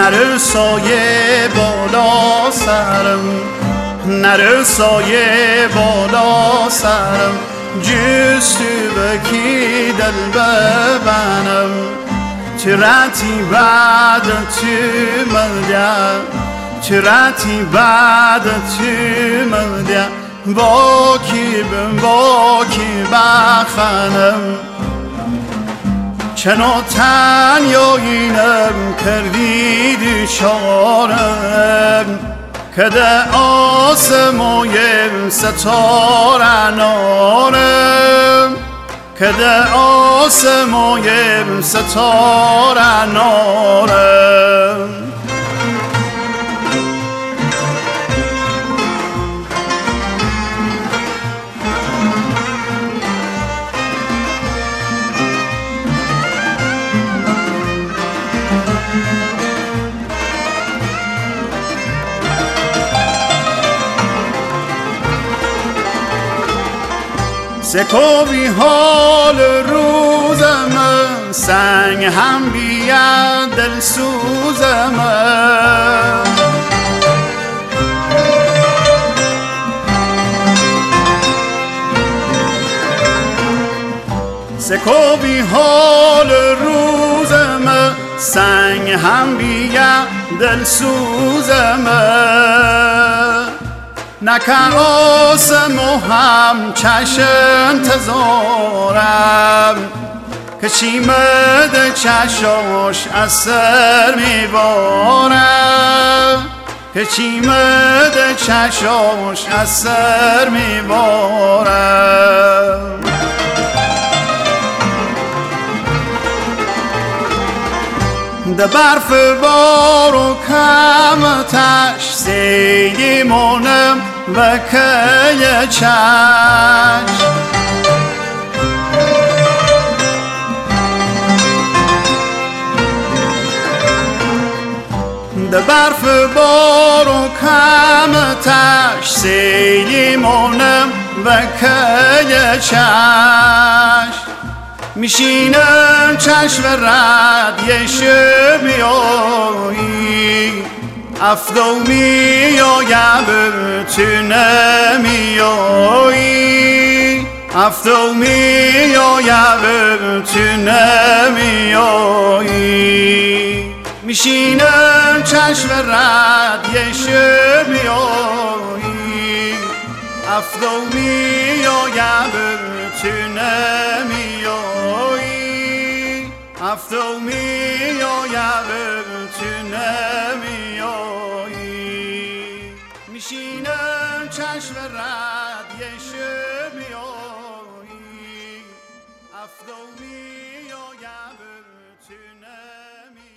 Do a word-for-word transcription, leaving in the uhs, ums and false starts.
نره سایه بالا سرم، نره سایه بالا سرم، جستو بکی دل ببنم، چراتی بعد تو ملدم، چراتی بعد تو ملدم، با کی بم با کی بخنم، چنو تنیایینم کردی دشارم، که ده آسمایم ستاره نارم، که ده آسمایم ستاره نارم. سکوبی حال روزم، سنگ هم بیاد دل سوزم، سکوبی حال روزم، سنگ هم بیاد دل سوزم، نکن آسم و هم چشم انتظارم، که چیمد چشاش از سر میبارم، که چیمد چشاش از سر میبارم. ده برف بار و کمتش سیلی مونم و که چشم، ده برف بار و کمتش سیلی مونم و که چشم، میشینم چشم رد یه شبیایی، افتو میایم تو نمیایی، افتو میایم تو نمیایی، میشینم چشم رد یه شبیایی، افتو میایم تو نمیایی، افتو میایم تو نمیایی، میشینم چشم رد یه شبیایی، افتو میایم تو نمیایی.